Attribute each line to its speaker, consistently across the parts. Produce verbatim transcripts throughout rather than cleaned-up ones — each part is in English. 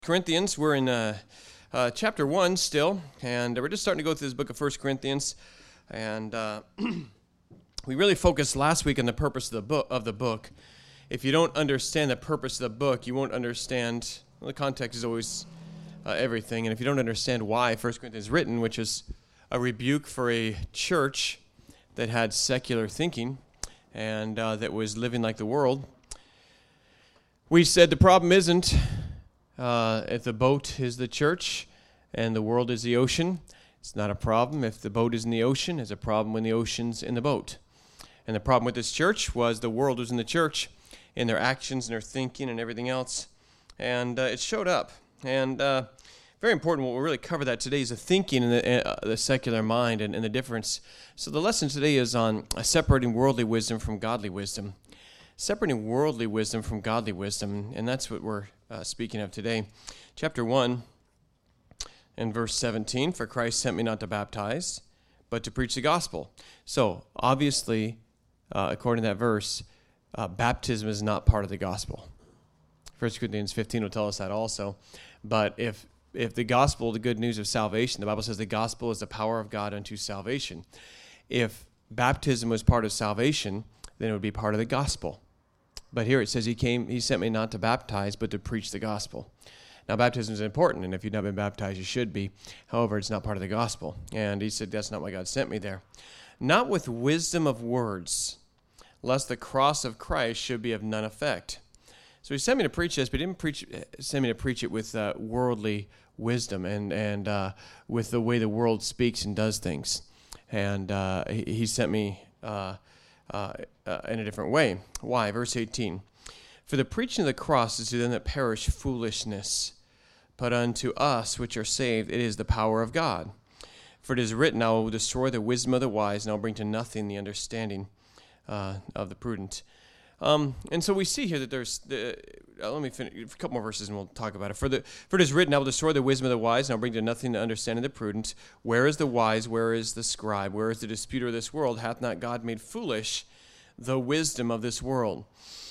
Speaker 1: Corinthians, we're in uh, uh, chapter one still, and we're just starting to go through this book of First Corinthians, and uh, we really focused last week on the purpose of the book. Of the book. If you don't understand the purpose of the book, you won't understand, well, the context is always uh, everything, and if you don't understand why First Corinthians is written, which is a rebuke for a church that had secular thinking and uh, that was living like the world, we said the problem isn't Uh, if the boat is the church and the world is the ocean, it's not a problem. If the boat is in the ocean, it's a problem when the ocean's in the boat. And the problem with this church was the world was in the church in their actions and their thinking and everything else. And uh, it showed up. And uh, very important, what we'll really cover that today is the thinking and the, uh, the secular mind and, and the difference. So the lesson today is on uh, separating worldly wisdom from godly wisdom. Separating worldly wisdom from godly wisdom, and that's what we're uh, speaking of today. Chapter one and verse seventeen, for Christ sent me not to baptize, but to preach the gospel. So, obviously, uh, according to that verse, uh, baptism is not part of the gospel. First Corinthians fifteen will tell us that also. But if if the gospel, the good news of salvation, the Bible says the gospel is the power of God unto salvation. If baptism was part of salvation, then it would be part of the gospel. But here it says he came, he sent me not to baptize, but to preach the gospel. Now, baptism is important, and if you've not been baptized, you should be. However, it's not part of the gospel. And he said, that's not why God sent me there. Not with wisdom of words, lest the cross of Christ should be of none effect. So he sent me to preach this, but he didn't preach, send me to preach it with uh, worldly wisdom and, and uh, with the way the world speaks and does things. And uh, he, he sent me Uh, Uh, uh, in a different way. Why? Verse eighteen. For the preaching of the cross is to them that perish foolishness, but unto us which are saved it is the power of God. For it is written, I will destroy the wisdom of the wise, and I will bring to nothing the understanding uh, of the prudent. Um, and so we see here that there's, the, uh, let me finish a couple more verses and we'll talk about it. For, the, for it is written, I will destroy the wisdom of the wise, and I will bring to nothing the understanding of the prudent. Where is the wise? Where is the scribe? Where is the disputer of this world? Hath not God made foolish the wisdom of this world?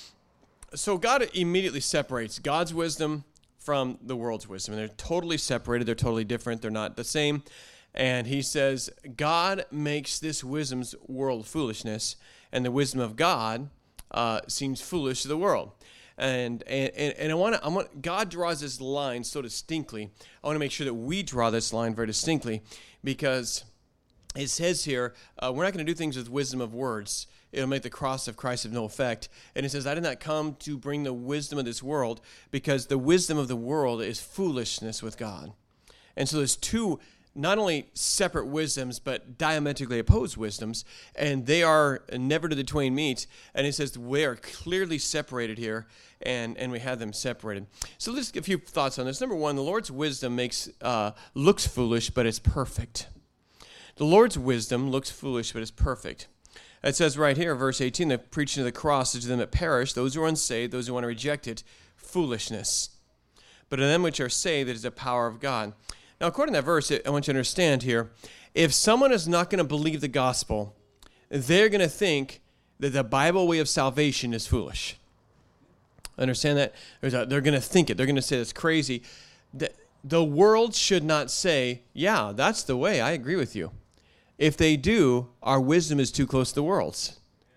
Speaker 1: So God immediately separates God's wisdom from the world's wisdom. And they're totally separated. They're totally different. They're not the same. And he says, God makes this wisdom's world foolishness, and the wisdom of God uh, seems foolish to the world. And and and I want to I want God draws this line so distinctly. I want to make sure that we draw this line very distinctly, because it says here, uh, we're not going to do things with wisdom of words. It'll make the cross of Christ of no effect. And it says, I did not come to bring the wisdom of this world, because the wisdom of the world is foolishness with God. And so there's two, not only separate wisdoms, but diametrically opposed wisdoms, and they are never to the twain meet. And it says we are clearly separated here, and, and we have them separated. So let's get a few thoughts on this. Number one, the Lord's wisdom makes uh, looks foolish, but it's perfect. The Lord's wisdom looks foolish, but it's perfect. It says right here, verse eighteen, the preaching of the cross is to them that perish, those who are unsaved, those who want to reject it, foolishness. But to them which are saved, it is the power of God. Now, according to that verse, I want you to understand here, if someone is not going to believe the gospel, they're going to think that the Bible way of salvation is foolish. Understand that? They're going to think it. They're going to say it's crazy. The world should not say, yeah, that's the way. I agree with you. If they do, our wisdom is too close to the world's.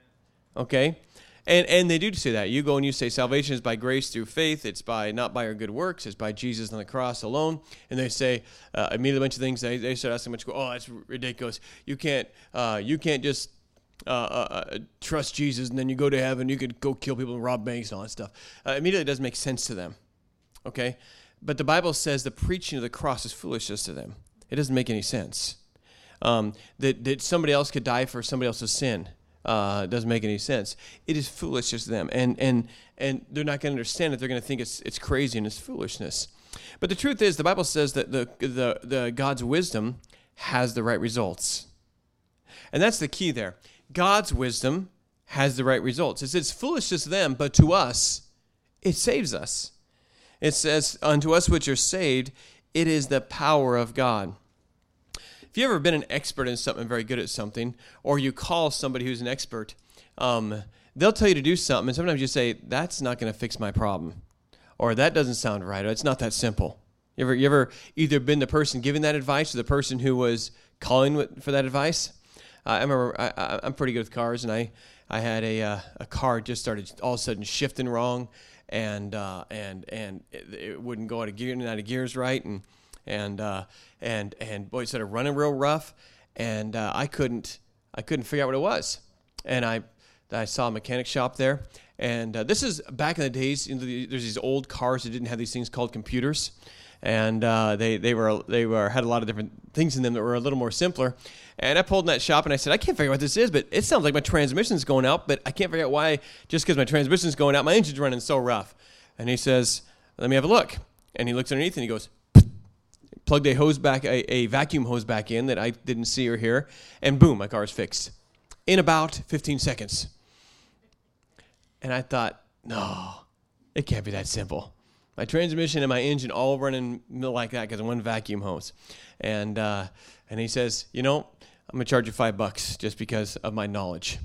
Speaker 1: Okay? And and they do say that. You go and you say salvation is by grace through faith. It's by not by our good works. It's by Jesus on the cross alone. And they say uh, immediately a bunch of things. They, they start asking much. Oh, that's ridiculous. You can't uh, you can't just uh, uh, trust Jesus and then you go to heaven. You could go kill people and rob banks and all that stuff. Uh, immediately it doesn't make sense to them. Okay? But the Bible says the preaching of the cross is foolishness to them. It doesn't make any sense. Um, that, that somebody else could die for somebody else's sin uh, doesn't make any sense. It is foolishness to them, and and and they're not going to understand it. They're going to think it's it's crazy and it's foolishness. But the truth is, the Bible says that the the the God's wisdom has the right results, and that's the key there. God's wisdom has the right results. It says foolishness to them, but to us, it saves us. It says, unto us which are saved, it is the power of God. If you've ever been an expert in something, very good at something, or you call somebody who's an expert, um, they'll tell you to do something, and sometimes you say, that's not going to fix my problem. or that doesn't sound right, or it's not that simple. You ever, you ever either been the person giving that advice or the person who was calling for that advice? Uh, I remember I, I, I'm pretty good with cars, and I, I had a uh, a car just started all of a sudden shifting wrong, and uh, and and it, it wouldn't go out of gear and out of gears right, and and uh, and and boy, it started running real rough, and uh, I couldn't I couldn't figure out what it was, and I I saw a mechanic shop there, and uh, this is back in the days. You know, there's these old cars that didn't have these things called computers. And uh, they they were they were had a lot of different things in them that were a little more simpler. And I pulled in that shop and I said, I can't figure out what this is, but it sounds like my transmission's going out, but I can't figure out why. Just because my transmission's going out, my engine's running so rough. And he says, let me have a look. And he looks underneath and he goes, plugged a hose back, a, a vacuum hose back in that I didn't see or hear, and boom, my car is fixed in about fifteen seconds. And I thought, no, it can't be that simple. My transmission and my engine all running like that because of one vacuum hose. And uh, and he says, you know, I'm going to charge you five bucks just because of my knowledge.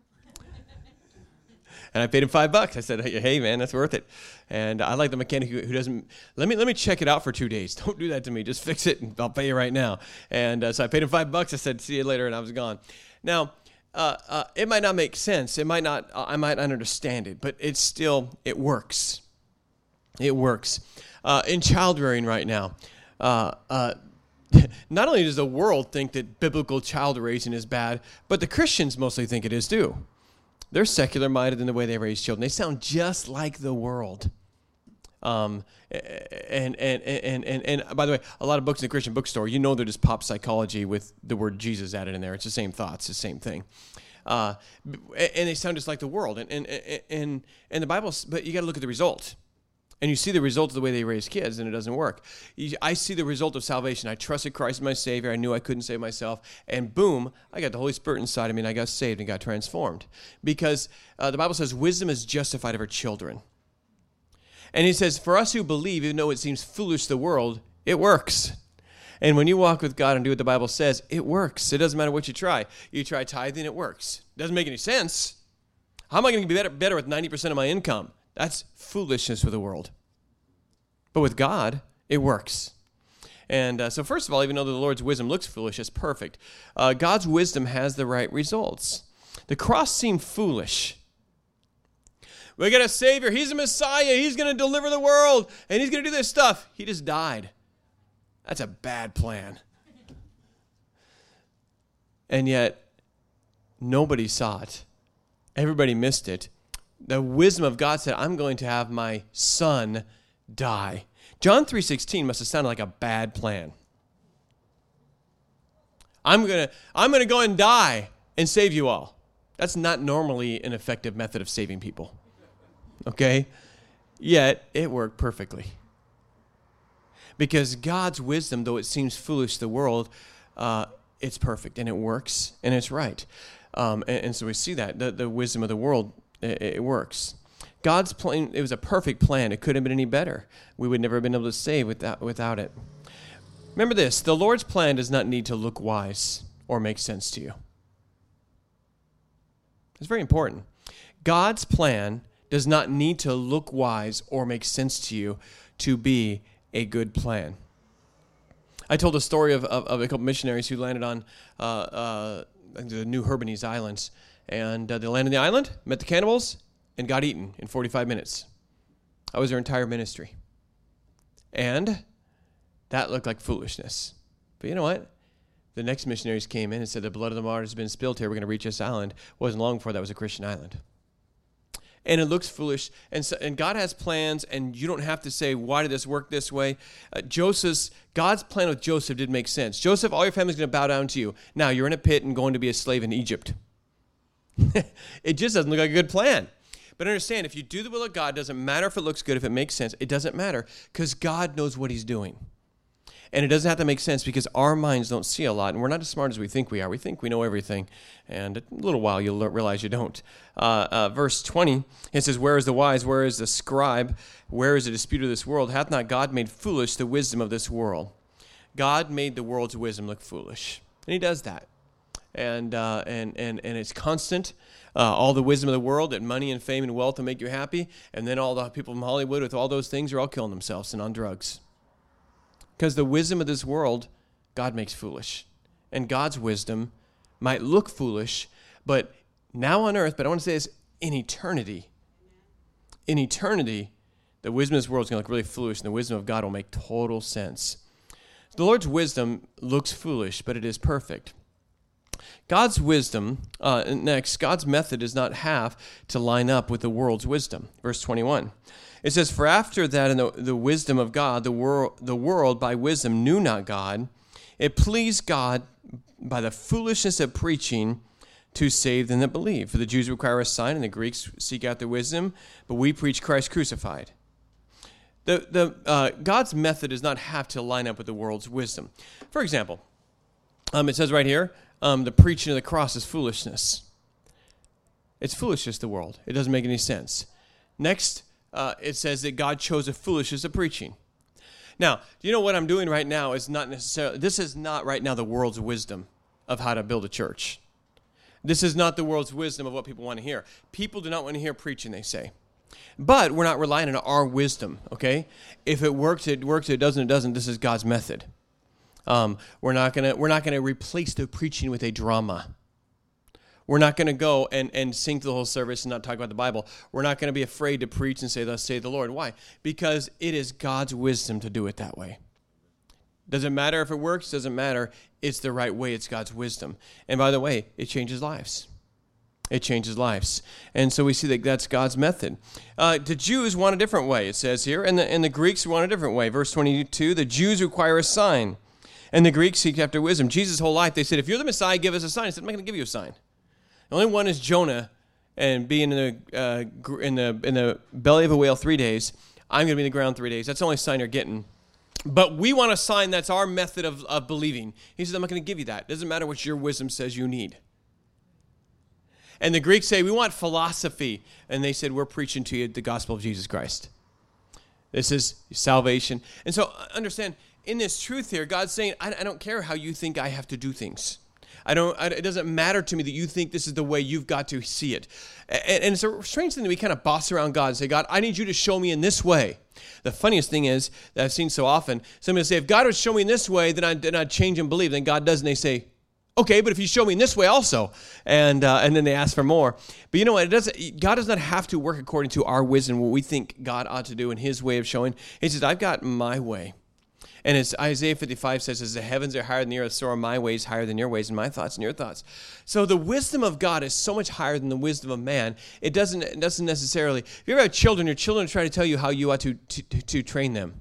Speaker 1: And I paid him five bucks. I said, hey, man, that's worth it. And I like the mechanic who, who doesn't, let me let me check it out for two days. Don't do that to me. Just fix it and I'll pay you right now. And uh, so I paid him five bucks. I said, see you later, and I was gone. Now, uh, uh, it might not make sense. It might not, uh, I might not understand it, but it's still, it works. It works. Uh, in child rearing right now, uh, uh, not only does the world think that biblical child raising is bad, but the Christians mostly think it is too. They're secular-minded in the way they raise children. They sound just like the world. Um, and, and, and, and, and by the way, a lot of books in the Christian bookstore, you know they're just pop psychology with the word Jesus added in there. It's the same thoughts, the same thing. Uh, and they sound just like the world. And, and, and, and the Bible, but you got to look at the result. And you see the result of the way they raise kids, and it doesn't work. I see the result of salvation. I trusted Christ as my Savior. I knew I couldn't save myself. And boom, I got the Holy Spirit inside of me, and I got saved and got transformed. Because uh, the Bible says wisdom is justified of her children. And he says, for us who believe, even though it seems foolish to the world, it works. And when you walk with God and do what the Bible says, it works. It doesn't matter what you try. You try tithing, it works. It doesn't make any sense. How am I going to be better, better with ninety percent of my income? That's foolishness for the world. But with God, it works. And uh, so first of all, even though the Lord's wisdom looks foolish, it's perfect. Uh, God's wisdom has the right results. The cross seemed foolish. We got a Savior. He's a Messiah. He's going to deliver the world, and he's going to do this stuff. He just died. That's a bad plan. And yet, nobody saw it. Everybody missed it. The wisdom of God said, I'm going to have my son die. John three sixteen must have sounded like a bad plan. I'm going to I'm going to go and die and save you all. That's not normally an effective method of saving people. Okay? Yet, it worked perfectly. Because God's wisdom, though it seems foolish to the world, uh, it's perfect, and it works, and it's right. Um, and, and so we see that. The, the wisdom of the world, it, it works. God's plan, it was a perfect plan. It couldn't have been any better. We would never have been able to save without, without it. Remember this, the Lord's plan does not need to look wise or make sense to you. It's very important. God's plan does not need to look wise or make sense to you to be a good plan. I told a story of, of, of a couple missionaries who landed on uh, uh, the New Hebrides Islands. And uh, they landed on the island, met the cannibals, and got eaten in forty-five minutes. That was their entire ministry. And that looked like foolishness. But you know what? The next missionaries came in and said, the blood of the martyrs has been spilled here. We're going to reach this island. It wasn't long before that was a Christian island. And it looks foolish. And so, and God has plans, and you don't have to say, why did this work this way? Uh, Joseph's, God's plan with Joseph did make sense. Joseph, all your family's going to bow down to you. Now, you're in a pit and going to be a slave in Egypt. It just doesn't look like a good plan. But understand, if you do the will of God, it doesn't matter if it looks good, if it makes sense. It doesn't matter because God knows what he's doing. And it doesn't have to make sense because our minds don't see a lot, and we're not as smart as we think we are. We think we know everything, and in a little while you'll realize you don't. Uh, uh, verse twenty, it says, where is the wise? Where is the scribe? Where is the disputer of this world? Hath not God made foolish the wisdom of this world? God made the world's wisdom look foolish, and he does that. and uh, and and and it's constant. Uh, all the wisdom of the world, that money and fame and wealth will make you happy, and then all the people from Hollywood with all those things are all killing themselves and on drugs. Because the wisdom of this world, God makes foolish. And God's wisdom might look foolish, but now on earth, but I want to say this, in eternity, in eternity, the wisdom of this world is going to look really foolish, and the wisdom of God will make total sense. The Lord's wisdom looks foolish, but it is perfect. God's wisdom, uh, next, God's method does not have to line up with the world's wisdom. Verse twenty-one. It says, "For after that in the, the wisdom of God, the, wor- the world by wisdom knew not God. It pleased God by the foolishness of preaching to save them that believe. For the Jews require a sign, and the Greeks seek out the wisdom, but we preach Christ crucified." The, the, uh, God's method does not have to line up with the world's wisdom. For example, um, it says right here, Um, the preaching of the cross is foolishness. It's foolishness to the world. It doesn't make any sense. Next, uh, it says that God chose the foolishness of preaching. Now, do you know what I'm doing right now is not necessarily, this is not right now the world's wisdom of how to build a church. This is not the world's wisdom of what people want to hear. People do not want to hear preaching, they say. But we're not relying on our wisdom, okay? If it works, it works. If it doesn't, it doesn't. This is God's method. Um, we're not gonna we're not gonna replace the preaching with a drama. We're not gonna go and, and sing to the whole service and not talk about the Bible. We're not gonna be afraid to preach and say, "Thus saith the Lord." Why? Because it is God's wisdom to do it that way. Doesn't matter if it works. Doesn't matter. It's the right way. It's God's wisdom. And by the way, it changes lives. It changes lives. And so we see that that's God's method. Uh, the Jews want a different way. It says here, and the and the Greeks want a different way. Verse twenty-two: the Jews require a sign, and the Greeks seek after wisdom. Jesus' whole life, they said, "If you're the Messiah, give us a sign." He said, "I'm not going to give you a sign." The only one is Jonah, and being in the uh, in the in the belly of a whale three days. I'm going to be in the ground three days. That's the only sign you're getting. But we want a sign that's our method of, of believing. He said, "I'm not going to give you that. It doesn't matter what your wisdom says you need." And the Greeks say, "We want philosophy." And they said, "We're preaching to you the gospel of Jesus Christ. This is salvation." And so understand, in this truth here, God's saying, I, I don't care how you think I have to do things. I don't. I, it doesn't matter to me that you think this is the way you've got to see it. And, and it's a strange thing that we kind of boss around God and say, "God, I need you to show me in this way." The funniest thing is that I've seen so often, somebody will say, "If God would show me in this way, then I'd, then I'd change and believe." Then God does, and they say, "Okay, but if you show me in this way also," and uh, and then they ask for more. But you know what? It doesn't. God does not have to work according to our wisdom, what we think God ought to do in His way of showing. He says, "I've got my way," and as Isaiah fifty-five says, "As the heavens are higher than the earth, so are my ways higher than your ways, and my thoughts than your thoughts." So the wisdom of God is so much higher than the wisdom of man. It doesn't. It doesn't necessarily. If you ever have children, your children try to tell you how you ought to to, to, to train them.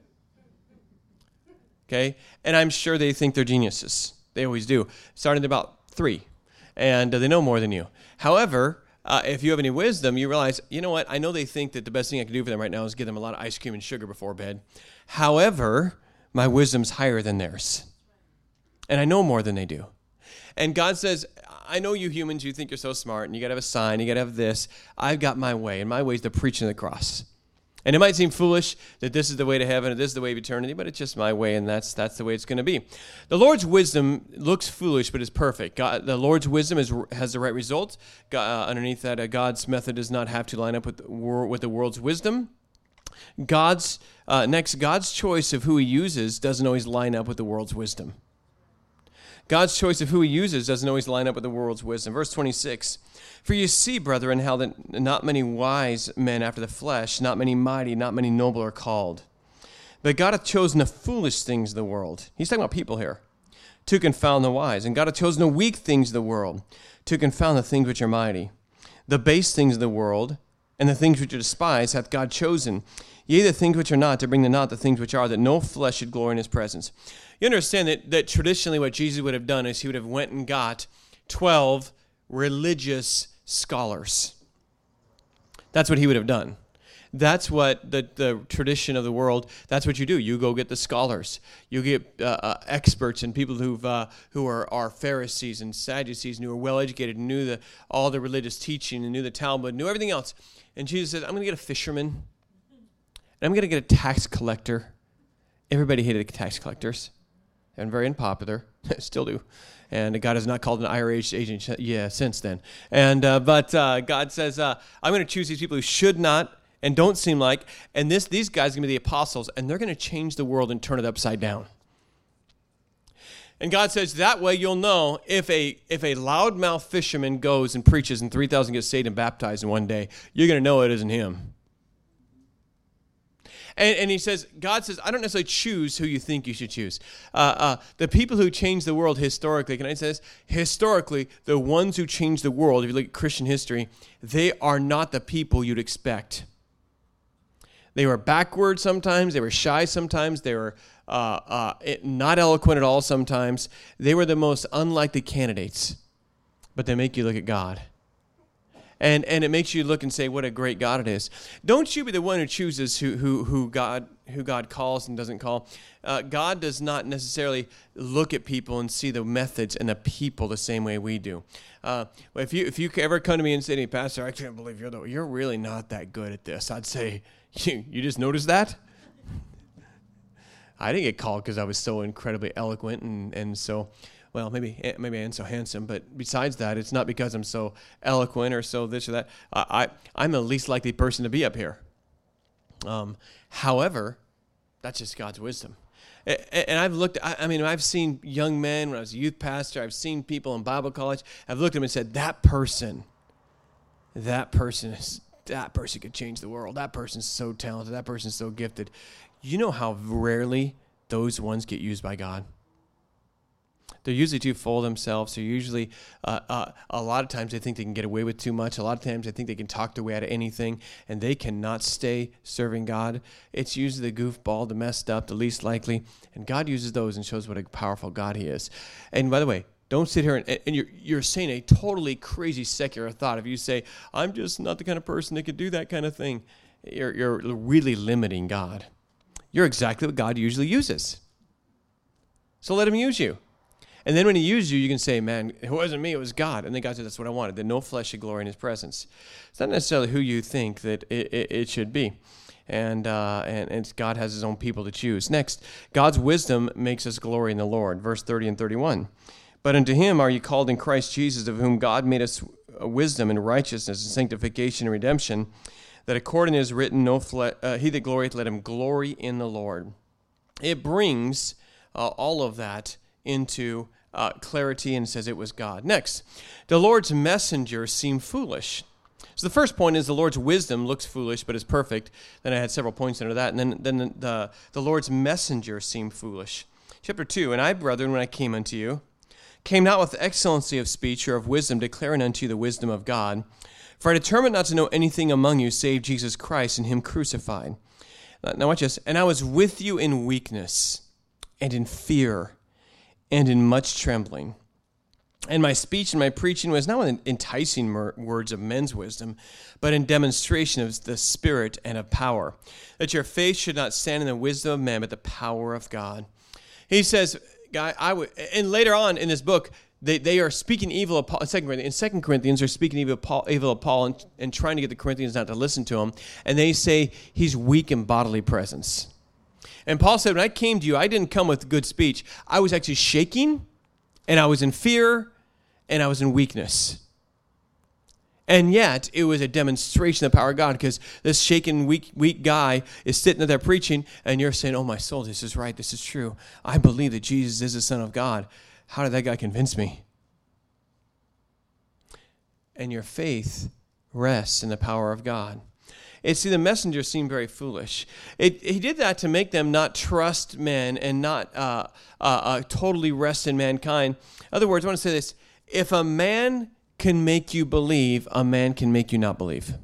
Speaker 1: Okay, and I'm sure they think they're geniuses. They always do. Starting at about three, and uh, they know more than you. However, uh, if you have any wisdom, you realize, you know what? I know they think that the best thing I can do for them right now is give them a lot of ice cream and sugar before bed. However, my wisdom's higher than theirs, and I know more than they do. And God says, "I know you humans. You think you're so smart, and you got to have a sign. You got to have this. I've got my way, and my way is the preaching of the cross." And it might seem foolish that this is the way to heaven or this is the way of eternity, but it's just my way, and that's that's the way it's going to be. The Lord's wisdom looks foolish, but is perfect. God, the Lord's wisdom is, has the right result. God, uh, underneath that, uh, God's method does not have to line up with the, with the world's wisdom. God's uh, next, God's choice of who He uses doesn't always line up with the world's wisdom. God's choice of who He uses doesn't always line up with the world's wisdom. Verse twenty-six. "For you see, brethren, how that not many wise men after the flesh, not many mighty, not many noble are called. But God hath chosen the foolish things of the world." He's talking about people here. "To confound the wise. And God hath chosen the weak things of the world, to confound the things which are mighty. The base things of the world, and the things which are despised, hath God chosen. Yea, the things which are not, to bring to naught the things which are, that no flesh should glory in His presence." You understand that, that traditionally what Jesus would have done is He would have went and got twelve religious scholars. That's what He would have done. That's what the, the tradition of the world, that's what you do. You go get the scholars. You get uh, uh, experts and people who've, uh, who are, are Pharisees and Sadducees and who are well-educated and knew the, all the religious teaching and knew the Talmud, knew everything else. And Jesus says, "I'm going to get a fisherman, and I'm going to get a tax collector." Everybody hated tax collectors. And very unpopular. Still do. And God has not called an I R A agent yeah, since then. And uh, But uh, God says, uh, I'm going to choose these people who should not and don't seem like, and this these guys are going to be the apostles, and they're going to change the world and turn it upside down. And God says, that way you'll know if a if a loudmouth fisherman goes and preaches and three thousand get saved and baptized in one day, you're going to know it isn't him. And, and he says, God says, I don't necessarily choose who you think you should choose. Uh, uh, the people who change the world historically, can I say this? Historically, the ones who change the world, if you look at Christian history, they are not the people you'd expect. They were backward sometimes. They were shy sometimes. They were uh, uh, not eloquent at all sometimes. They were the most unlikely candidates. But they make you look at God. And and it makes you look and say, what a great God it is. Don't you be the one who chooses who who who God who God calls and doesn't call. Uh, God does not necessarily look at people and see the methods and the people the same way we do. Uh, if you if you ever come to me and say to me, Pastor, I can't believe you're the, you're really not that good at this, I'd say, you, you just noticed that? I didn't get called because I was so incredibly eloquent and, and so... Well, maybe maybe I am so handsome, but besides that, it's not because I'm so eloquent or so this or that. I, I I'm the least likely person to be up here. Um, however, that's just God's wisdom. And, and I've looked. I, I mean, I've seen young men when I was a youth pastor. I've seen people in Bible college. I've looked at them and said, that person, that person is that person could change the world. That person's so talented. That person's so gifted. You know how rarely those ones get used by God? They're usually too full of themselves. They're usually, uh, uh, a lot of times they think they can get away with too much. A lot of times they think they can talk their way out of anything, and they cannot stay serving God. It's usually the goofball, the messed up, the least likely, and God uses those and shows what a powerful God he is. And by the way, don't sit here and, and you're, you're saying a totally crazy secular thought. If you say, I'm just not the kind of person that could do that kind of thing, you're, you're really limiting God. You're exactly what God usually uses. So let him use you. And then when he uses you, you can say, man, it wasn't me, it was God. And then God said, that's what I wanted, that no flesh should glory in his presence. It's not necessarily who you think that it, it, it should be. And, uh, and, and God has his own people to choose. Next, God's wisdom makes us glory in the Lord. Verse thirty and thirty-one. But unto him are you called in Christ Jesus, of whom God made us wisdom and righteousness and sanctification and redemption, that according as written, no fle- uh, he that glorieth, let him glory in the Lord. It brings uh, all of that into uh, clarity and says it was God. Next, the Lord's messenger seemed foolish. So the first point is the Lord's wisdom looks foolish but is perfect. Then I had several points under that. And then, then the, the Lord's messenger seemed foolish. Chapter two, and I, brethren, when I came unto you, came not with excellency of speech or of wisdom, declaring unto you the wisdom of God. For I determined not to know anything among you save Jesus Christ and him crucified. Now watch this. And I was with you in weakness and in fear and in much trembling. And my speech and my preaching was not in enticing words of men's wisdom, but in demonstration of the Spirit and of power, that your faith should not stand in the wisdom of man, but the power of God. He says, guy, I would, and later on in this book, they, they are speaking evil of Paul. In Second Corinthians, in Second Corinthians, they're speaking evil of Paul, evil of Paul and, and trying to get the Corinthians not to listen to him. And they say he's weak in bodily presence. And Paul said, when I came to you, I didn't come with good speech. I was actually shaking, and I was in fear, and I was in weakness. And yet, it was a demonstration of the power of God, because this shaken, weak, weak guy is sitting there preaching, and you're saying, oh, my soul, this is right, this is true. I believe that Jesus is the Son of God. How did that guy convince me? And your faith rests in the power of God. And see, the messenger seemed very foolish. It, he did that to make them not trust men and not uh, uh, uh, totally rest in mankind. In other words, I want to say this. If a man can make you believe, a man can make you not believe.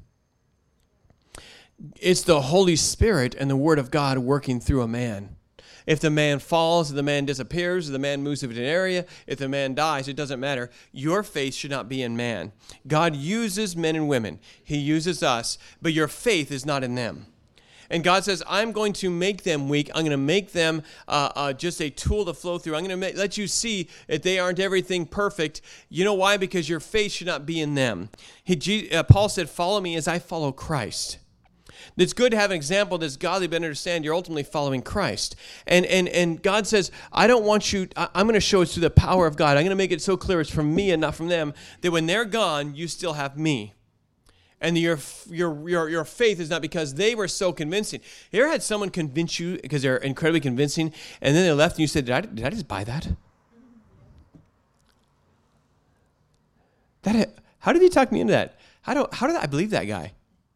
Speaker 1: It's the Holy Spirit and the Word of God working through a man. If the man falls, if the man disappears, if the man moves to an area, if the man dies, it doesn't matter. Your faith should not be in man. God uses men and women. He uses us, but your faith is not in them. And God says, I'm going to make them weak. I'm going to make them uh, uh, just a tool to flow through. I'm going to make, let you see that they aren't everything perfect. You know why? Because your faith should not be in them. He, uh, Paul said, follow me as I follow Christ. It's good to have an example that's godly, but understand you're ultimately following Christ. And and and God says, I don't want you, I, I'm going to show it through the power of God. I'm going to make it so clear it's from me and not from them, that when they're gone, you still have me. And your your your your faith is not because they were so convincing. You ever had someone convince you because they're incredibly convincing, and then they left and you said, did I, did I just buy that? That how did he talk me into that? How do how did I believe that guy?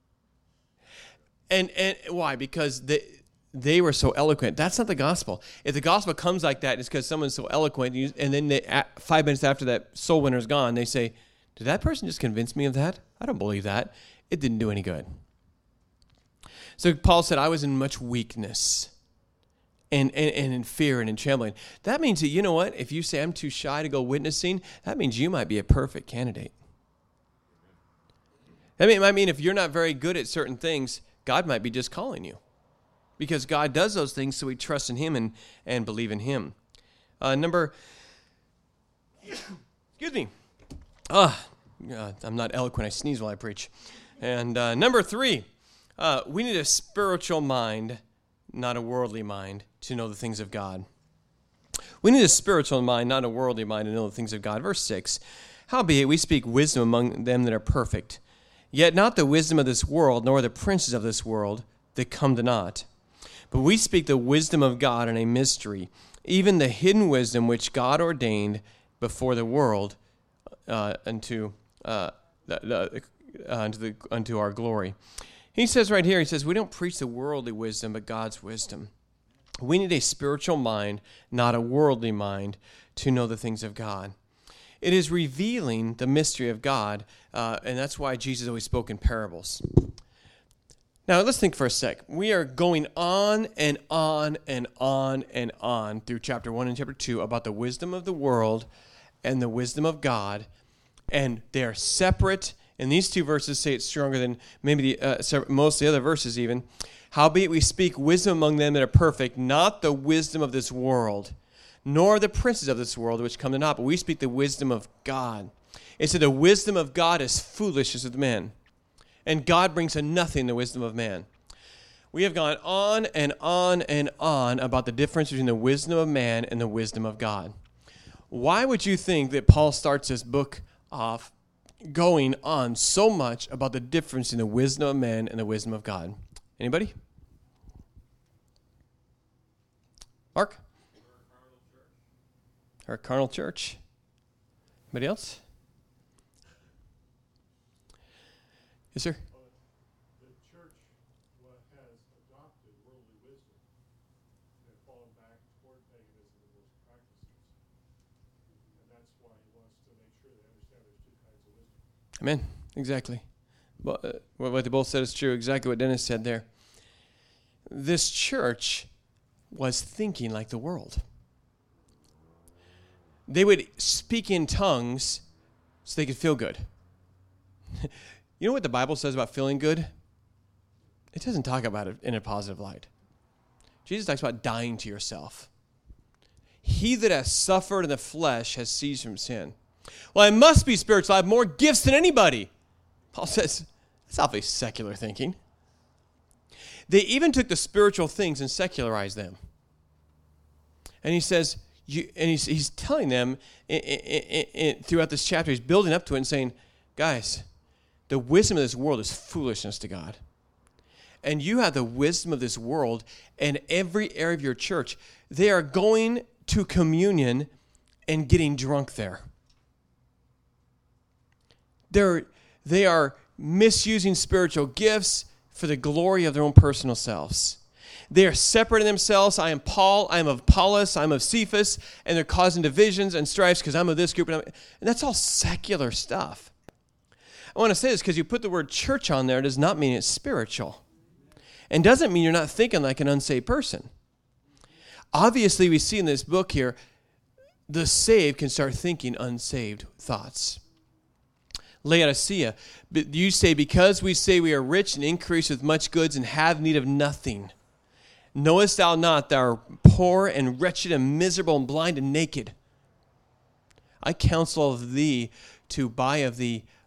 Speaker 1: And and why? Because they they were so eloquent. That's not the gospel. If the gospel comes like that, it's because someone's so eloquent, and, you, and then they, five minutes after that soul winner's gone, they say, did that person just convince me of that? I don't believe that. It didn't do any good. So Paul said, I was in much weakness and, and, and in fear and in trembling. That means that, you know what? If you say I'm too shy to go witnessing, that means you might be a perfect candidate. That mean, might mean if you're not very good at certain things, God might be just calling you. Because God does those things, so we trust in him and, and believe in him. Uh, number, excuse me. Ah, uh, I'm not eloquent. I sneeze while I preach. And uh, number three, uh, we need a spiritual mind, not a worldly mind, to know the things of God. We need a spiritual mind, not a worldly mind, to know the things of God. Verse six, howbeit we speak wisdom among them that are perfect, yet not the wisdom of this world, nor the princes of this world that come to naught. But we speak the wisdom of God in a mystery, even the hidden wisdom which God ordained before the world, Uh, unto uh, the, the, uh, unto the unto our glory. He says right here, he says, we don't preach the worldly wisdom, but God's wisdom. We need a spiritual mind, not a worldly mind, to know the things of God. It is revealing the mystery of God, uh, and that's why Jesus always spoke in parables. Now, let's think for a sec. We are going on and on and on and on through chapter one and chapter two about the wisdom of the world and the wisdom of God, and they are separate. And these two verses say it stronger than maybe the, uh, most of the other verses even. Howbeit we speak wisdom among them that are perfect, not the wisdom of this world, nor the princes of this world which come to naught, but we speak the wisdom of God. It said the wisdom of God is foolishness with men, and God brings to nothing the wisdom of man. We have gone on and on and on about the difference between the wisdom of man and the wisdom of God. Why would you think that Paul starts this book off going on so much about the difference in the wisdom of man and the wisdom of God? Anybody? Mark? Our carnal church. Anybody else? Yes, sir? Amen. Exactly. Well, uh, what they both said is true. Exactly what Dennis said there. This church was thinking like the world. They would speak in tongues so they could feel good. You know what the Bible says about feeling good? It doesn't talk about it in a positive light. Jesus talks about dying to yourself. He that has suffered in the flesh has ceased from sin. Well, I must be spiritual. I have more gifts than anybody. Paul says, that's awfully secular thinking. They even took the spiritual things and secularized them. And he says, you, and he's, he's telling them in, in, in, throughout this chapter, he's building up to it and saying, guys, the wisdom of this world is foolishness to God. And you have the wisdom of this world in every area of your church. They are going to communion and getting drunk there. They're, they are misusing spiritual gifts for the glory of their own personal selves. They are separating themselves. I am Paul, I am of Apollos, I am of Cephas, and they're causing divisions and strifes because I'm of this group. And, I'm, and that's all secular stuff. I want to say this because you put the word church on there does not mean it's spiritual. And doesn't mean you're not thinking like an unsaved person. Obviously, we see in this book here, the saved can start thinking unsaved thoughts. Laodicea, you say, because we say we are rich and increase with much goods and have need of nothing. Knowest thou not thou art poor and wretched and miserable and blind and naked? I counsel of thee to buy of thee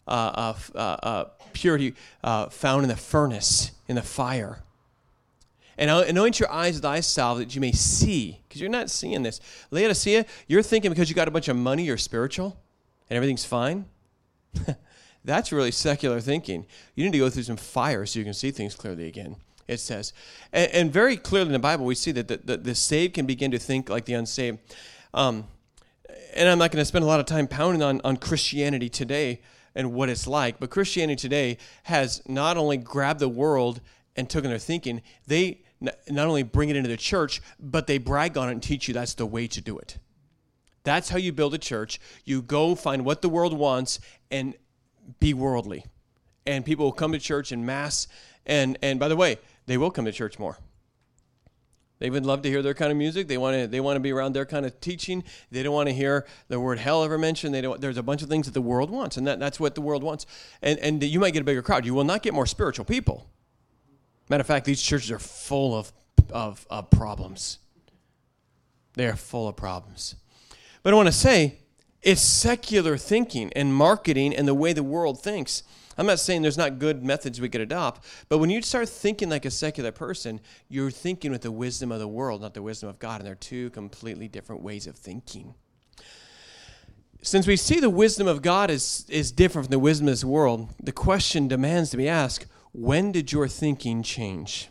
Speaker 1: uh, uh, uh, purity uh, found in the furnace, in the fire. And anoint your eyes with eye salve that you may see, because you're not seeing this. Laodicea, you're thinking because you got a bunch of money, you're spiritual, and everything's fine. That's really secular thinking. You need to go through some fire so you can see things clearly again, it says. And, and very clearly in the Bible, we see that the, the, the saved can begin to think like the unsaved. Um, and I'm not going to spend a lot of time pounding on, on Christianity today and what it's like, but Christianity today has not only grabbed the world and taken their thinking, they not only bring it into the church, but they brag on it and teach you that's the way to do it. That's how you build a church. You go find what the world wants and be worldly. And people will come to church in mass. And, and by the way, they will come to church more. They would love to hear their kind of music. They want to they want to be around their kind of teaching. They don't want to hear the word hell ever mentioned. They don't. There's a bunch of things that the world wants, and that, that's what the world wants. And, and you might get a bigger crowd. You will not get more spiritual people. Matter of fact, these churches are full of, of, of problems. They are full of problems. But I want to say, it's secular thinking and marketing and the way the world thinks. I'm not saying there's not good methods we could adopt, but when you start thinking like a secular person, you're thinking with the wisdom of the world, not the wisdom of God, and they're two completely different ways of thinking. Since we see the wisdom of God is, is different from the wisdom of this world, the question demands to be asked, when did your thinking change?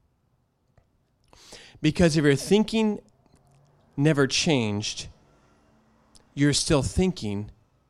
Speaker 1: Because if your thinking never changed, you're still thinking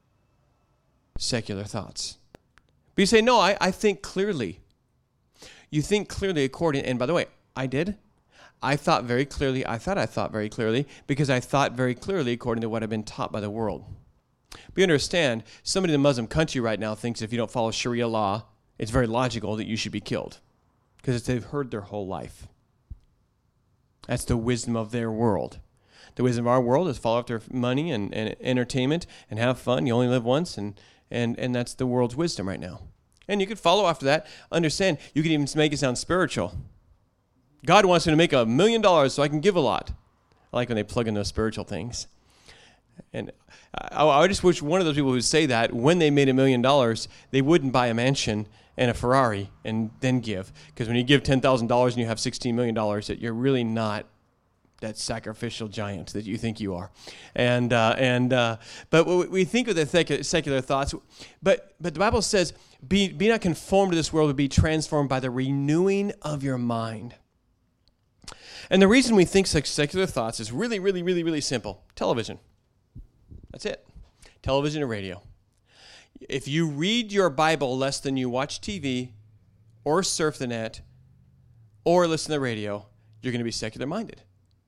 Speaker 1: secular thoughts. But you say, no, I, I think clearly. You think clearly according, and by the way, I did. I thought very clearly, I thought I thought very clearly, because I thought very clearly according to what I've been taught by the world. But you understand, somebody in the Muslim country right now thinks if you don't follow Sharia law, it's very logical that you should be killed because they've heard their whole life. That's the wisdom of their world. The wisdom of our world is follow after money and, and entertainment and have fun. You only live once, and, and, and that's the world's wisdom right now. And you could follow after that. Understand, you could even make it sound spiritual. God wants me to make a million dollars so I can give a lot. I like when they plug in those spiritual things. And I, I just wish one of those people who say that when they made a million dollars, they wouldn't buy a mansion and a Ferrari and then give. Because when you give ten thousand dollars and you have sixteen million dollars, that you're really not that sacrificial giant that you think you are. And uh, and uh, but we think of the secular thoughts. But but the Bible says, be, be not conformed to this world, but be transformed by the renewing of your mind. And the reason we think such secular thoughts is really, really, really, really simple. Television. That's it. Television and radio. If you read your Bible less than you watch T V or surf the net or listen to the radio, you're going to be secular minded.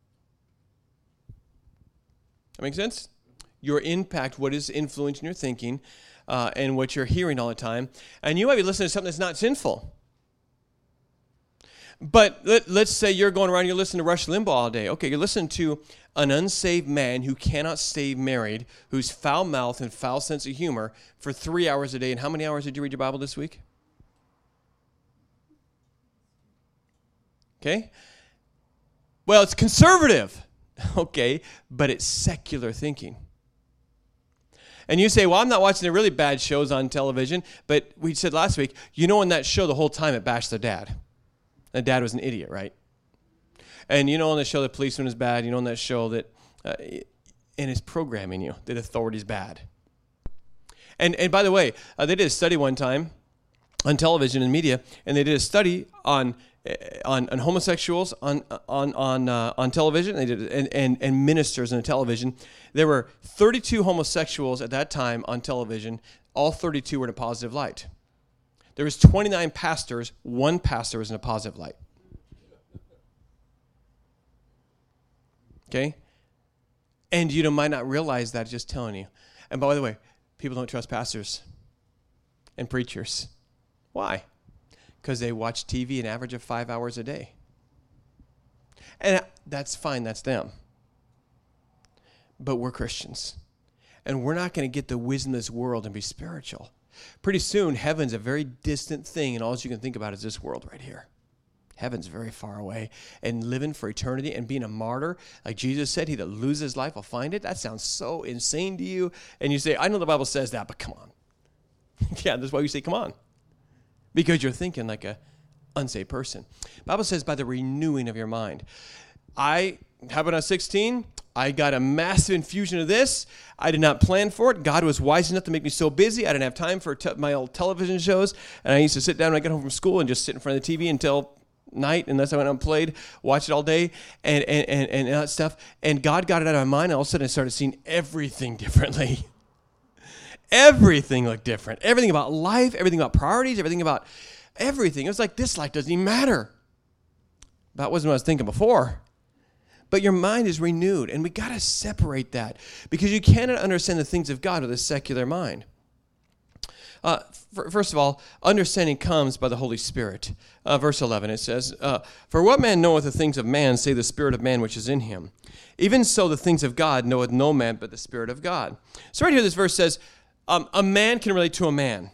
Speaker 1: That makes sense? Your impact, what is influencing your thinking uh, and what you're hearing all the time. And you might be listening to something that's not sinful. But let, let's say you're going around, you're listening to Rush Limbaugh all day. Okay, you're listening to an unsaved man who cannot stay married, who's foul mouth and foul sense of humor for three hours a day. And how many hours did you read your Bible this week? Okay. Well, it's conservative. Okay, but it's secular thinking. And you say, well, I'm not watching the really bad shows on television, but we said last week, you know in that show the whole time it bashed their dad. The dad was an idiot, right? And you know on the show that policeman is bad, you know on that show that, uh, and it's programming you, that authority is bad. And and by the way, uh, they did a study one time on television and media, and they did a study on on, on homosexuals on on on uh, on television. They did and, and and ministers on television. There were thirty-two homosexuals at that time on television. All thirty-two were in a positive light. There was twenty-nine pastors. One pastor was in a positive light. Okay? And you know, might not realize that, just telling you. And by the way, people don't trust pastors and preachers. Why? Because they watch T V an average of five hours a day. And that's fine, that's them. But we're Christians. And we're not going to get the wisdom of this world and be spiritual. Pretty soon, heaven's a very distant thing, and all you can think about is this world right here. Heaven's very far away. And living for eternity and being a martyr, like Jesus said, he that loses his life will find it. That sounds so insane to you. And you say, I know the Bible says that, but come on. Yeah, that's why we say, come on. Because you're thinking like a unsaved person. The Bible says by the renewing of your mind. I, how about on sixteen? I got a massive infusion of this. I did not plan for it. God was wise enough to make me so busy. I didn't have time for te- my old television shows. And I used to sit down when I got home from school and just sit in front of the T V until night, unless I went out and played, watch it all day, and, and, and, and that stuff. And God got it out of my mind. All of a sudden, I started seeing everything differently. Everything looked different. Everything about life, everything about priorities, everything about everything. It was like, this life doesn't even matter. That wasn't what I was thinking before. But your mind is renewed, and we got to separate that because you cannot understand the things of God with a secular mind. Uh, f- first of all, understanding comes by the Holy Spirit. Uh, verse eleven, it says, uh, For what man knoweth the things of man, save the spirit of man which is in him? Even so the things of God knoweth no man but the Spirit of God. So right here this verse says, um, a man can relate to a man.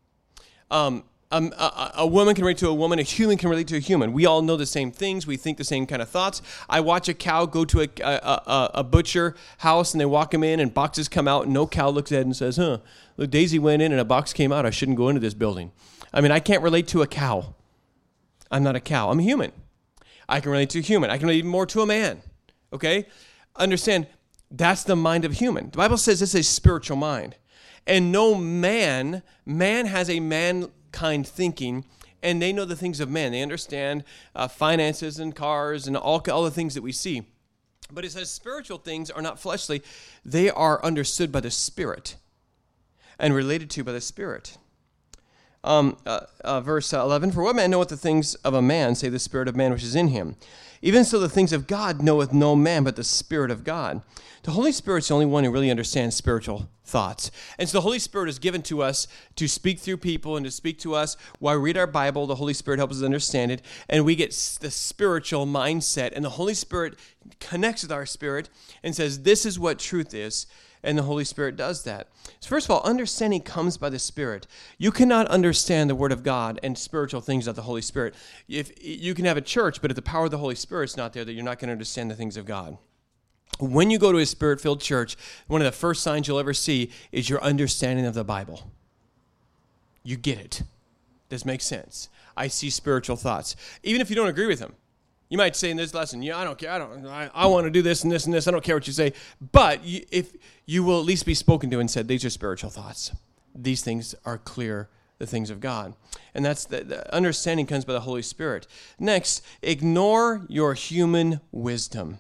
Speaker 1: Um Um, a, a woman can relate to a woman. A human can relate to a human. We all know the same things. We think the same kind of thoughts. I watch a cow go to a, a, a, a butcher house, and they walk him in, and boxes come out, and no cow looks at it and says, huh, look, Daisy went in, and a box came out. I shouldn't go into this building. I mean, I can't relate to a cow. I'm not a cow. I'm a human. I can relate to a human. I can relate even more to a man, okay? Understand, that's the mind of a human. The Bible says this is a spiritual mind. And no man, man has a man kind thinking, and they know the things of men. They understand uh, finances and cars and all, all the things that we see. But it says spiritual things are not fleshly. They are understood by the Spirit and related to by the Spirit. Um, uh, uh, verse eleven, For what man knoweth the things of a man, save the spirit of man which is in him? Even so the things of God knoweth no man but the Spirit of God. The Holy Spirit's the only one who really understands spiritual thoughts. And so the Holy Spirit is given to us to speak through people and to speak to us. While we read our Bible, the Holy Spirit helps us understand it, and we get the spiritual mindset. And the Holy Spirit connects with our spirit and says, this is what truth is. And the Holy Spirit does that. So first of all, understanding comes by the Spirit. You cannot understand the Word of God and spiritual things without the Holy Spirit. If you can have a church, but if the power of the Holy Spirit's not there, that you're not going to understand the things of God. When you go to a Spirit-filled church, one of the first signs you'll ever see is your understanding of the Bible. You get it. This makes sense. I see spiritual thoughts. Even if you don't agree with them. You might say in this lesson, yeah, I don't care. I don't. I, I want to do this and this and this. I don't care what you say. But you, if you will at least be spoken to and said, these are spiritual thoughts. These things are clear, the things of God. And that's the, the understanding comes by the Holy Spirit. Next, ignore your human wisdom.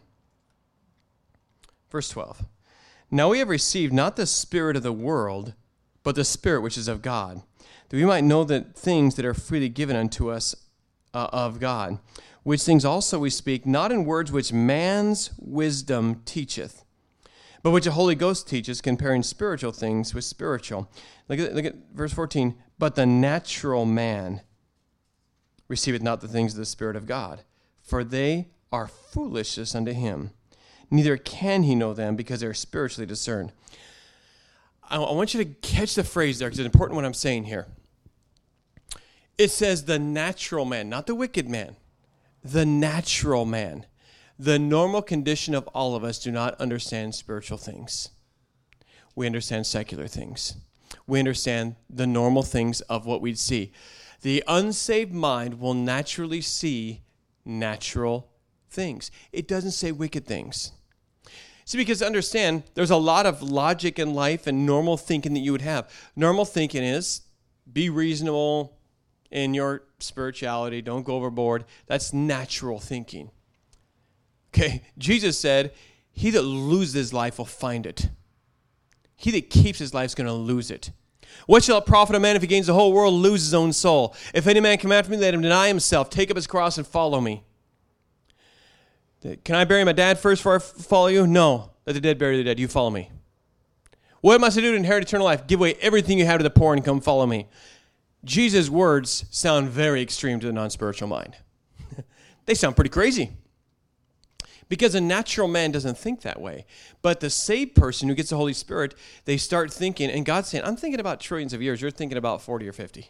Speaker 1: Verse twelve. Now we have received not the spirit of the world, but the Spirit which is of God, that we might know the things that are freely given unto us uh, of God. Which things also we speak, not in words which man's wisdom teacheth, but which the Holy Ghost teaches, comparing spiritual things with spiritual. Look at, look at verse fourteen. But the natural man receiveth not the things of the Spirit of God, for they are foolishness unto him. Neither can he know them, because they are spiritually discerned. I, I want you to catch the phrase there, because it's important what I'm saying here. It says the natural man, not the wicked man. The natural man, the normal condition of all of us, do not understand spiritual things. We understand secular things. We understand the normal things of what we'd see. The unsaved mind will naturally see natural things. It doesn't say wicked things. See, because understand, there's a lot of logic in life and normal thinking that you would have. Normal thinking is be reasonable in your spirituality, don't go overboard. That's natural thinking. Okay, Jesus said, he that loses his life will find it. He that keeps his life is going to lose it. What shall it profit a man if he gains the whole world and loses his own soul? If any man come after me, let him deny himself, take up his cross and follow me. Can I bury my dad first before I follow you? No. Let the dead bury the dead. You follow me. What must I do to inherit eternal life? Give away everything you have to the poor and come follow me. Jesus' words sound very extreme to the non-spiritual mind. They sound pretty crazy. Because a natural man doesn't think that way. But the saved person who gets the Holy Spirit, they start thinking, and God's saying, I'm thinking about trillions of years. You're thinking about forty or fifty.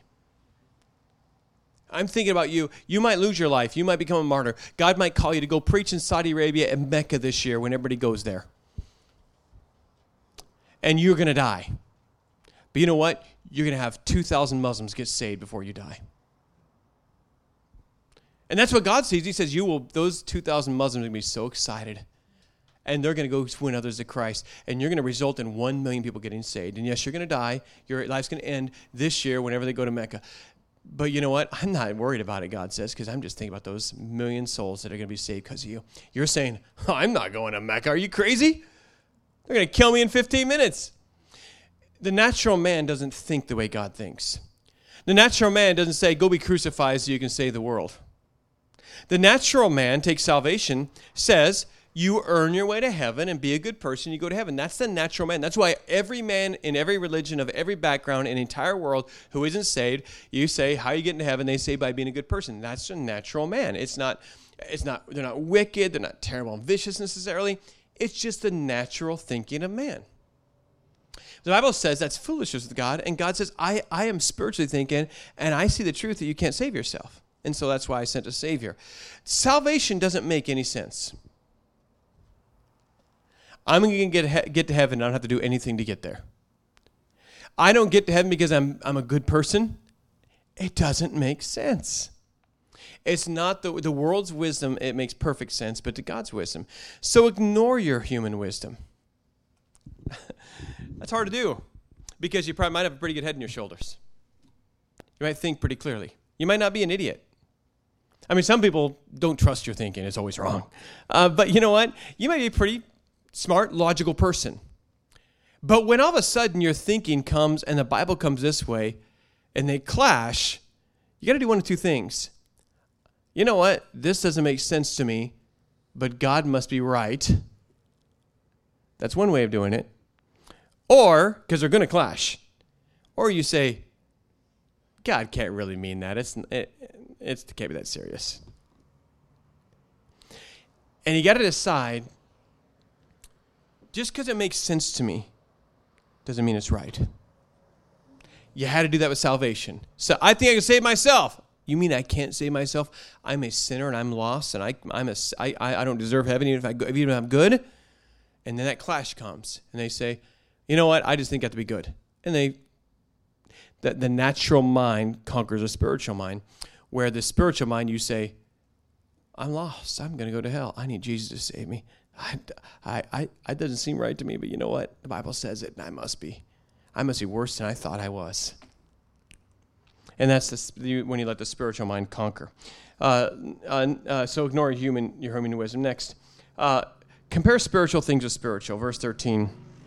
Speaker 1: I'm thinking about you. You might lose your life. You might become a martyr. God might call you to go preach in Saudi Arabia and Mecca this year when everybody goes there. And you're going to die. But you know what? You're going to have two thousand Muslims get saved before you die. And that's what God sees. He says, "You will. Those two thousand Muslims are going to be so excited. And they're going to go win others to Christ. And you're going to result in one million people getting saved. And yes, you're going to die. Your life's going to end this year whenever they go to Mecca. But you know what? I'm not worried about it," God says, because I'm just thinking about those million souls that are going to be saved because of you. You're saying, oh, "I'm not going to Mecca. Are you crazy? They're going to kill me in fifteen minutes. The natural man doesn't think the way God thinks. The natural man doesn't say, "Go be crucified so you can save the world." The natural man takes salvation, says, you earn your way to heaven and be a good person, you go to heaven. That's the natural man. That's why every man in every religion of every background in the entire world who isn't saved, you say, "How are you getting to heaven?" They say, "By being a good person." That's a natural man. It's not, it's not, they're not wicked, they're not terrible and vicious necessarily. It's just the natural thinking of man. The Bible says that's foolishness with God, and God says, I, I am spiritually thinking, and I see the truth that you can't save yourself. And so that's why I sent a Savior. Salvation doesn't make any sense. I'm going to get get to heaven. I don't have to do anything to get there. I don't get to heaven because I'm I'm a good person. It doesn't make sense. It's not the, the world's wisdom. It makes perfect sense, but to God's wisdom. So ignore your human wisdom. That's hard to do because you probably might have a pretty good head in your shoulders. You might think pretty clearly. You might not be an idiot. I mean, some people don't trust your thinking. It's always wrong. Uh, but you know what? You might be a pretty smart, logical person. But when all of a sudden your thinking comes and the Bible comes this way and they clash, you got to do one of two things. You know what? This doesn't make sense to me, but God must be right. That's one way of doing it. Or, because they're going to clash. Or you say, God can't really mean that. It's it, it's, it can't be that serious. And you got to decide, just because it makes sense to me doesn't mean it's right. You had to do that with salvation. So I think I can save myself. You mean I can't save myself? I'm a sinner and I'm lost and I I'm a I I don't deserve heaven even if I even if I'm good. And then that clash comes and they say, you know what? I just think I have to be good. And they the the natural mind conquers the spiritual mind, where the spiritual mind you say, I'm lost. I'm going to go to hell. I need Jesus to save me. I, I, I, it doesn't seem right to me, but you know what? The Bible says it, and I must be. I must be worse than I thought I was. And that's the, when you let the spiritual mind conquer. Uh, uh, uh, so ignore human, your human wisdom. Next, uh, compare spiritual things with spiritual. Verse thirteen.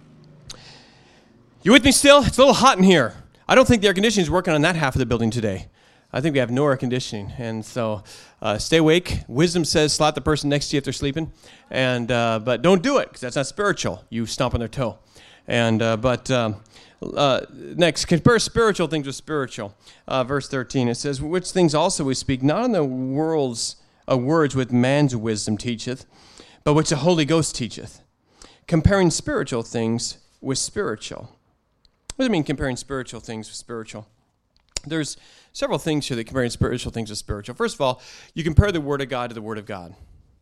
Speaker 1: You with me still? It's a little hot in here. I don't think the air conditioning is working on that half of the building today. I think we have no air conditioning, and so uh, stay awake. Wisdom says slap the person next to you if they're sleeping, and uh, but don't do it because that's not spiritual. You stomp on their toe. And uh, but um, uh, next, compare spiritual things with spiritual. Uh, verse thirteen, it says, which things also we speak, not in the world's uh, words with man's wisdom teacheth, but which the Holy Ghost teacheth, comparing spiritual things with spiritual. What does it mean comparing spiritual things with spiritual? There's several things here that comparing spiritual things with spiritual. First of all, you compare the Word of God to the Word of God.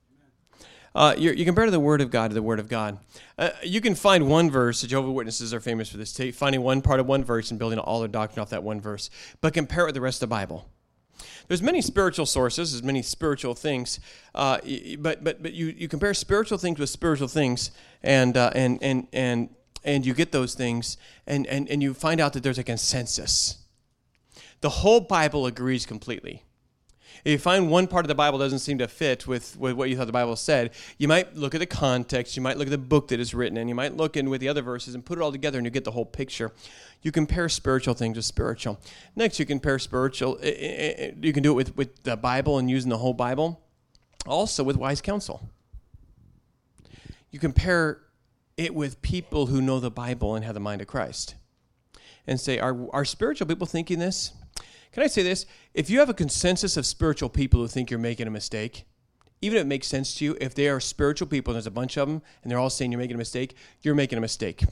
Speaker 1: Uh, you, you compare the Word of God to the Word of God. Uh, you can find one verse. The Jehovah's Witnesses are famous for this, finding one part of one verse and building all their doctrine off that one verse. But compare it with the rest of the Bible. There's many spiritual sources. There's many spiritual things. Uh, but but but you, you compare spiritual things with spiritual things, and uh, and and and and you get those things, and and and you find out that there's a consensus. The whole Bible agrees completely. If you find one part of the Bible doesn't seem to fit with, with what you thought the Bible said, you might look at the context, you might look at the book that it's written in, you might look in with the other verses and put it all together and you get the whole picture. You compare spiritual things with spiritual. Next, you compare spiritual, you can do it with, with the Bible and using the whole Bible. Also with wise counsel. You compare it with people who know the Bible and have the mind of Christ. And say, are, are spiritual people thinking this? Can I say this? If you have a consensus of spiritual people who think you're making a mistake, even if it makes sense to you, if they are spiritual people and there's a bunch of them and they're all saying you're making a mistake, you're making a mistake.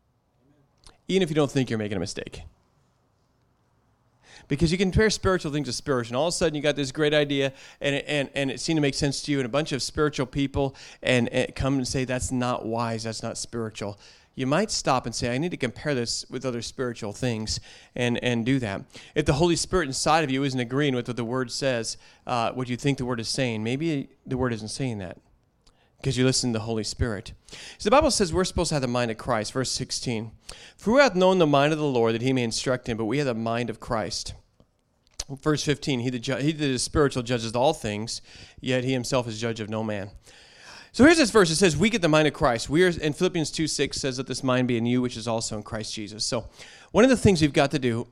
Speaker 1: Even if you don't think you're making a mistake. Because you can compare spiritual things to spiritual, and all of a sudden you got this great idea and it, and, and it seemed to make sense to you, and a bunch of spiritual people and, and come and say that's not wise, that's not spiritual. you might stop and say, I need to compare this with other spiritual things and, and do that. If the Holy Spirit inside of you isn't agreeing with what the Word says, uh, what you think the Word is saying, maybe the Word isn't saying that because you listen to the Holy Spirit. So the Bible says we're supposed to have the mind of Christ. Verse sixteen, for who hath known the mind of the Lord that he may instruct him, but we have the mind of Christ. Verse fifteen, he that, ju- he that is spiritual judges all things, yet he himself is judge of no man. So here's this verse. It says, we get the mind of Christ. We are, in Philippians two six says that this mind be in you, which is also in Christ Jesus. So one of the things we've got to do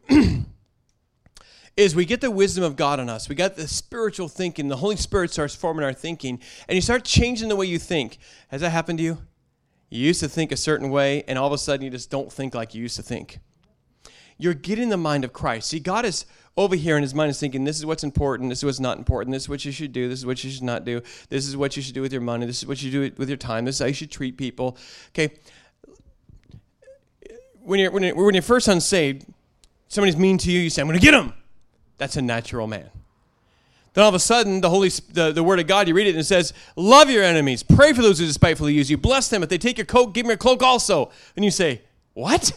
Speaker 1: is we get the wisdom of God on us. We got the spiritual thinking. The Holy Spirit starts forming our thinking, and you start changing the way you think. Has that happened to you? You used to think a certain way, and all of a sudden you just don't think like you used to think. You're getting the mind of Christ. See, God is over here in his mind is thinking, this is what's important, this is what's not important, this is what you should do, this is what you should not do, this is what you should do with your money, this is what you do with your time, this is how you should treat people. Okay. When you're, when you're, when you're first unsaved, somebody's mean to you, you say, I'm going to get him. That's a natural man. Then all of a sudden, the Holy, the, the Word of God, you read it and it says, love your enemies, pray for those who despitefully use you, bless them. If they take your coat, give them your cloak also. And you say, what?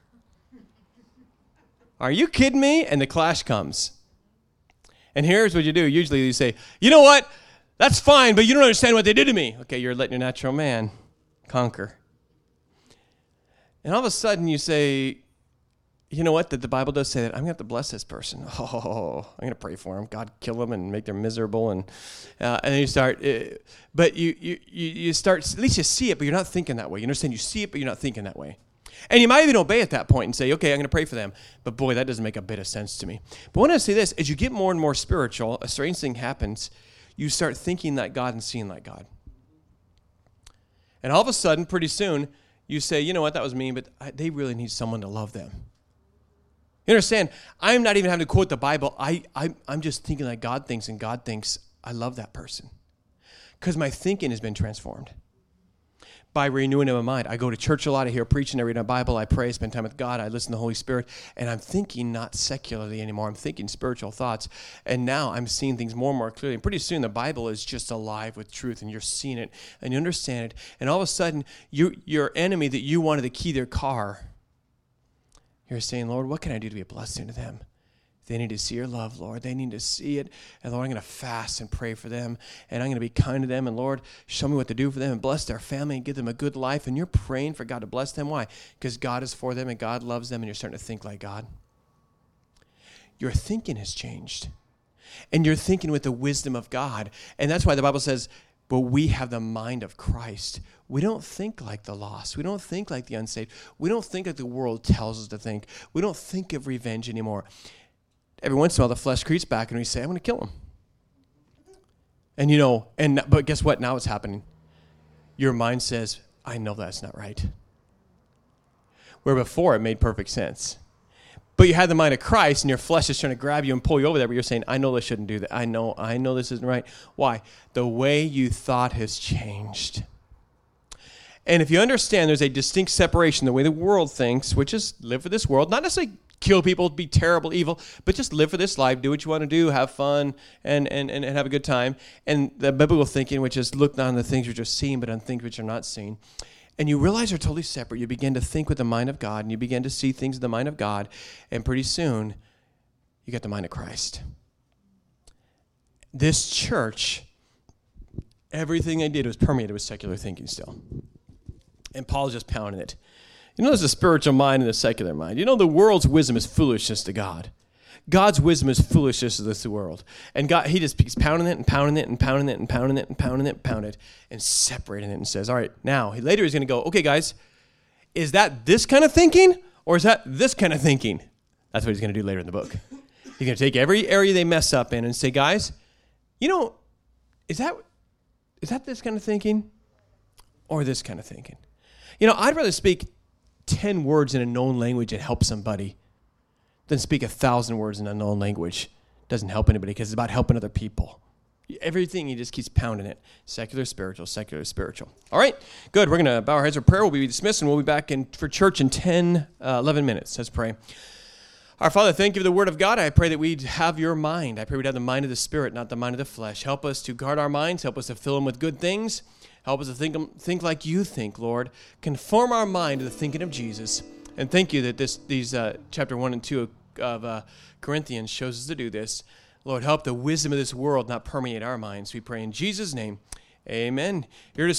Speaker 1: Are you kidding me? And the clash comes. And here's what you do. Usually you say, you know what? That's fine, but you don't understand what they did to me. Okay, you're letting your natural man conquer. And all of a sudden you say, you know what? That the Bible does say that I'm going to have to bless this person. Oh, I'm going to pray for them. God, kill them and make them miserable. And uh, and then you start, uh, but you, you, you start, at least you see it, but you're not thinking that way. You understand? You see it, but you're not thinking that way. And you might even obey at that point and say, okay, I'm going to pray for them. But boy, that doesn't make a bit of sense to me. But when I say this, as you get more and more spiritual, a strange thing happens. You start thinking like God and seeing like God. And all of a sudden, pretty soon, you say, you know what, that was mean, but I, they really need someone to love them. You understand? I'm not even having to quote the Bible. I, I, I'm just thinking like God thinks, and God thinks, I love that person. Because my thinking has been transformed. By renewing of my mind. I go to church a lot, I hear preaching, I read my Bible, I pray, spend time with God, I listen to the Holy Spirit, and I'm thinking not secularly anymore. I'm thinking spiritual thoughts, and now I'm seeing things more and more clearly. And pretty soon the Bible is just alive with truth, and you're seeing it, and you understand it, and all of a sudden, you, your enemy that you wanted to key their car, you're saying, Lord, what can I do to be a blessing to them? They need to see your love, Lord. They need to see it. And Lord, I'm going to fast and pray for them. And I'm going to be kind to them. And Lord, show me what to do for them and bless their family and give them a good life. And you're praying for God to bless them. Why? Because God is for them and God loves them and you're starting to think like God. Your thinking has changed. And you're thinking with the wisdom of God. And that's why the Bible says, but we have the mind of Christ. We don't think like the lost. We don't think like the unsaved. We don't think like the world tells us to think. We don't think of revenge anymore. Every once in a while, the flesh creeps back, and we say, I'm going to kill him. And, you know, and but guess what? Now it's happening. Your mind says, I know that's not right. Where before, it made perfect sense. But you had the mind of Christ, and your flesh is trying to grab you and pull you over there, but you're saying, I know I shouldn't do that. I know, I know this isn't right. Why? The way you thought has changed. And if you understand there's a distinct separation, the way the world thinks, which is live for this world, not necessarily kill people, be terrible, evil, but just live for this life, do what you want to do, have fun, and, and, and have a good time. And the biblical thinking, which is look not on the things which are seen, but on things which are not seen. And you realize they're totally separate. You begin to think with the mind of God, and you begin to see things in the mind of God, and pretty soon, you get the mind of Christ. This church, everything they did was permeated with secular thinking still. And Paul's just pounding it. You know, there's a spiritual mind and a secular mind. You know, the world's wisdom is foolishness to God. God's wisdom is foolishness to this world. And God, he just keeps pounding it and pounding it and pounding it and pounding it and pounding it and pounding it and separating it and says, all right, now, later he's going to go, okay, guys, is that this kind of thinking or is that this kind of thinking? That's what he's going to do later in the book. He's going to take every area they mess up in and say, guys, you know, is that is that this kind of thinking or this kind of thinking? You know, I'd rather speak ten words in a known language and help somebody than speak a thousand words in a known language. Doesn't help anybody because it's about helping other people. Everything, he just keeps pounding it. Secular, spiritual, secular, spiritual. All right, good. We're going to bow our heads for prayer. We'll be dismissed, and we'll be back in for church in ten, uh, eleven minutes. Let's pray. Our Father, thank you for the Word of God. I pray that we'd have your mind. I pray we'd have the mind of the Spirit, not the mind of the flesh. Help us to guard our minds. Help us to fill them with good things. Help us to think, think like you think, Lord. Conform our mind to the thinking of Jesus. And thank you that this these uh, chapter one and two of, of uh, Corinthians shows us to do this. Lord, help the wisdom of this world not permeate our minds. We pray in Jesus' name. Amen. Here to